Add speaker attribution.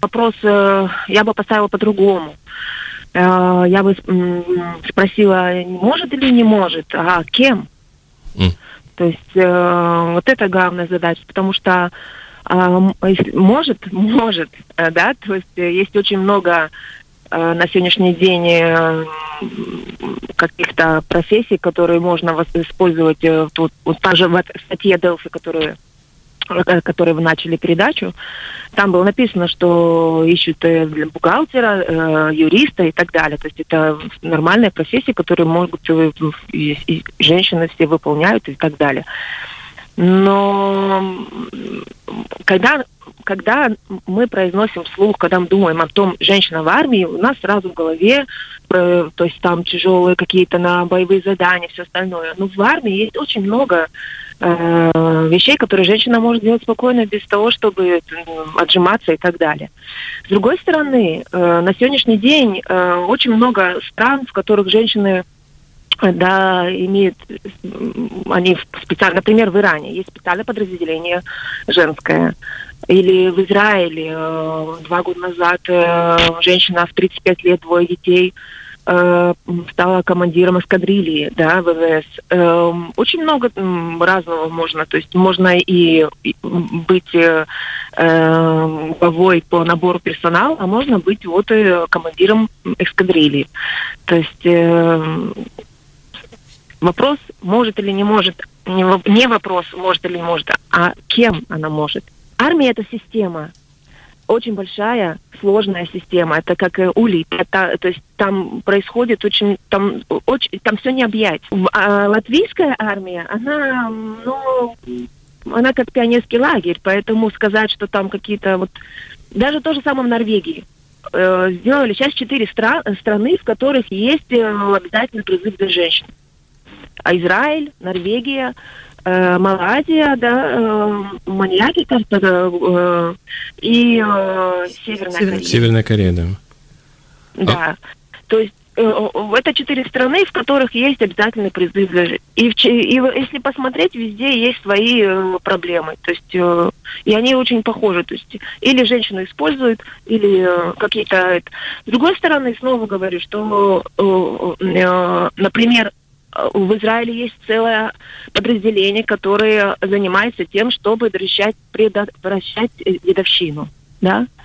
Speaker 1: вопрос я бы поставила по-другому. Я бы спросила, может или не может, а кем? То есть вот это главная задача, потому что может, да, то есть есть очень много на сегодняшний день каких-то профессий, которые можно использовать тут, вот также в статье Delphi, которые вы начали передачу, там было написано, что ищут для бухгалтера, юриста и так далее. То есть это нормальные профессии, которые могут и женщины все выполняют и так далее. Но когда мы произносим вслух, когда мы думаем о том, женщина в армии, у нас сразу в голове, то есть там тяжелые какие-то на боевые задания, все остальное. Но в армии есть очень много вещей, которые женщина может делать спокойно, без того, чтобы отжиматься и так далее. С другой стороны, на сегодняшний день очень много стран, в которых женщины имеют, они специально, например, в Иране есть специальное подразделение женское. Или в Израиле 2 года назад женщина в 35 лет, 2 детей, стала командиром эскадрильи, да, ВВС. Очень много разного можно. То есть можно и быть главой по набору персонала, а можно быть командиром эскадрильи. То есть вопрос, может или не может, не вопрос, может или не может, а кем она может. Армия – это система. Очень большая, сложная система. Это как улей. То есть там происходит там все не объять. Латвийская армия, она как пионерский лагерь, поэтому сказать, что там какие-то даже то же самое в Норвегии. Сделали сейчас 4 страны, в которых есть обязательный призыв для женщин. Израиль, Норвегия, Малайзия, да, Маньяки, кажется, и Северная Корея.
Speaker 2: Северная Корея, да.
Speaker 1: Да. То есть это 4 страны, в которых есть обязательный призыв для женщин. И если посмотреть, везде есть свои проблемы. То есть и они очень похожи. То есть или женщину используют, или какие-то... С другой стороны, снова говорю, что, например, в Израиле есть целое подразделение, которое занимается тем, чтобы предотвращать дедовщину. Да?